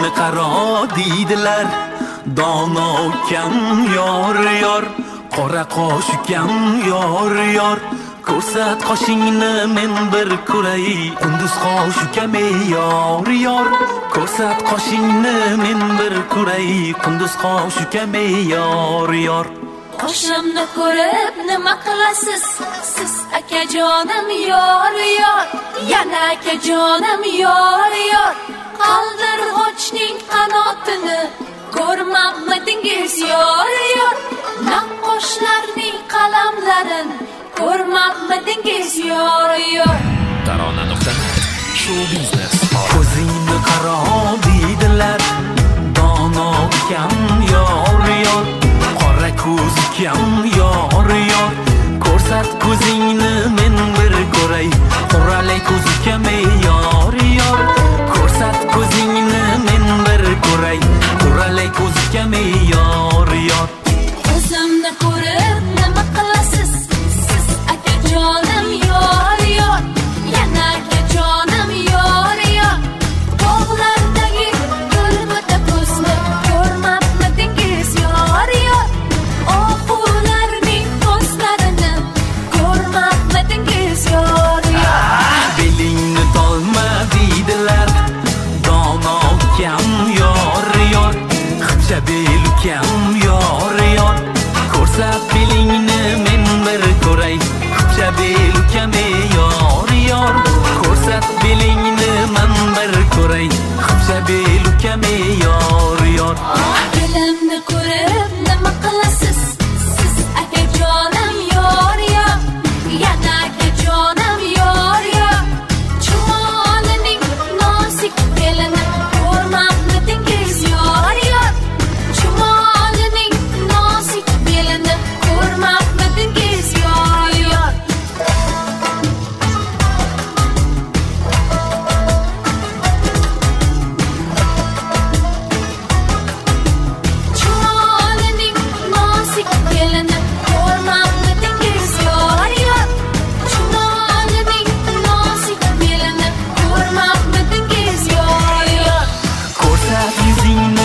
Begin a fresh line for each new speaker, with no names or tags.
Ko'zingni qaro deydilar, dono ukam yor yor, qora qosh ukam yor yor. Ko'rsat qoshingni men bir ko'ray, qunduz qosh ukam yor yor. Ko'rsat qoshingni men bir ko'ray, qunduz qosh ukam yor yor.
Qoshimni ko'rib nima qilasiz siz akajonim yor yor, yana akajonim yor yor. Qaldirg'ochning qanotini ko'rmabmidingiz yor yor, naqqoshlarning qalamlarin ko'rmabmidingiz yor yor.
Tarona.net Show Business.
Ko'zingni qaro deydilar, dono ukam yor yor, qora ko'z ukam yor yor. Ko'rsat ko'zingni men bir ko'ray, qoralay ko'z ukam yor yor. Ko'rsat ko'zingni men bir ko'ray, qoralay ko'z ukam yor yor.
Ko'zimni ko'rib nima qilasiz siz akajonim yor yor, yana akajonim yor yor. Bog'lardagi gulbota ko'zni ko'rmabmidingiz yor yor, oquvlarning ko'zlarini ko'rmabmidingiz yor yor.
Belingni tolma deydilar, dono ukam yor yor, xipcha bel ukam yor yor. Ko'rsat belingni men bir ko'ray, xipcha bel ukam yor yor. Ko'rsat belingni men bir ko'ray, xipcha bel ukam yor yor.
Belimni ko'rib nima qilasiz siz akajonim yor yor, yana akajonim yor yor. Chumolining nozik belini ko'rmabmidingiz yor yor, chumolining nozik belini ko'rmabmidingiz yor yor. Chumolining nozik belini ko'rmabmidingiz yor yor, chumolining nozik belini ko'rmabmidingiz yor yor.
Ko'rsat yuzingni